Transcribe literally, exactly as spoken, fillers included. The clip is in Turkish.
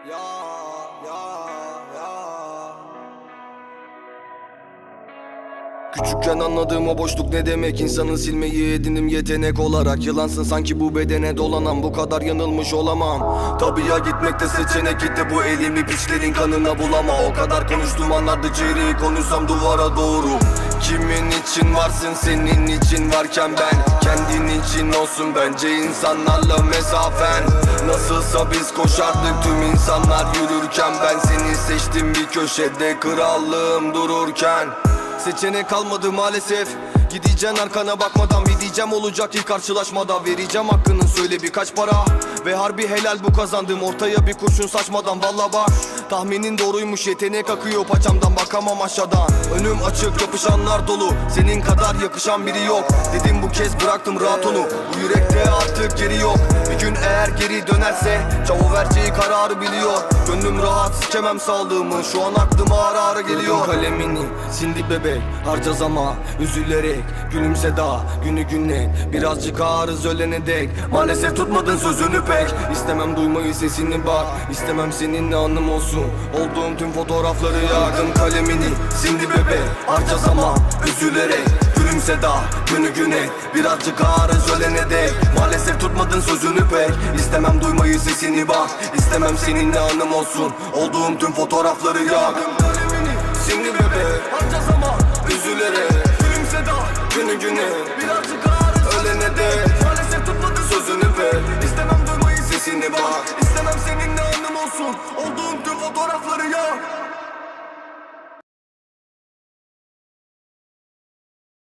Ya ya ya. Küçükken anladığım o boşluk ne demek, insanı silmeyi edinim yetenek olarak. Yılansın sanki bu bedene dolanan, bu kadar yanılmış olamam. Tabii ya, gitmekte seçenek gitti, bu elimi piçlerin kanına bulama. O kadar konuştum anlardı çeyreği, konuşsam duvara doğru. Kimin için varsın, senin için varken ben. Kendin için olsun bence insanlarla mesafen. Nasılsa biz koşardık tüm insanlar yürürken, ben seni seçtim bir köşede krallığım dururken. Seçenek kalmadı maalesef, gideceksin arkana bakmadan. Bir diyeceğim olacak ilk karşılaşmada, vereceğim hakkının söyle birkaç para. Ve harbi helal bu kazandığım, ortaya bir kurşun saçmadan. Valla bak tahminin doğruymuş, yetenek akıyor paçamdan, bakamam aşağıdan. Önüm açık, yapışanlar dolu, senin kadar yakışan biri yok. Dedim bu kez bıraktım rahat onu, bu yürekte artık geri yok. Bir gün eğer geri dönerse çavo vereceği kararı biliyor. Gönlüm rahat, sikemem sağlığımı, şu an aklıma ara ara geliyor. Kalemini sindi bebek, harcaz ama üzülerek. Gülümse daha günü günlet, birazcık ağrız ölene dek. Maalesef tutmadın sözünü pek, İstemem duymayı sesini bak, İstemem seninle anım olsun. Olduğum tüm fotoğrafları yaktım. Kalemini sindi bebek, harcaz ama üzülerek. Gülümse daha günü güne, birazcık ağrız ölene dek. Maalesef tutmadın sözünü pek, İstemem duymayı sesini bak, İstemem seninle anım olsun. Olduğum tüm fotoğrafları yaktım. Kalemini sindi bebek, harcaz ama üzülerek. Gülümse daha günü güne, birazcık ağrız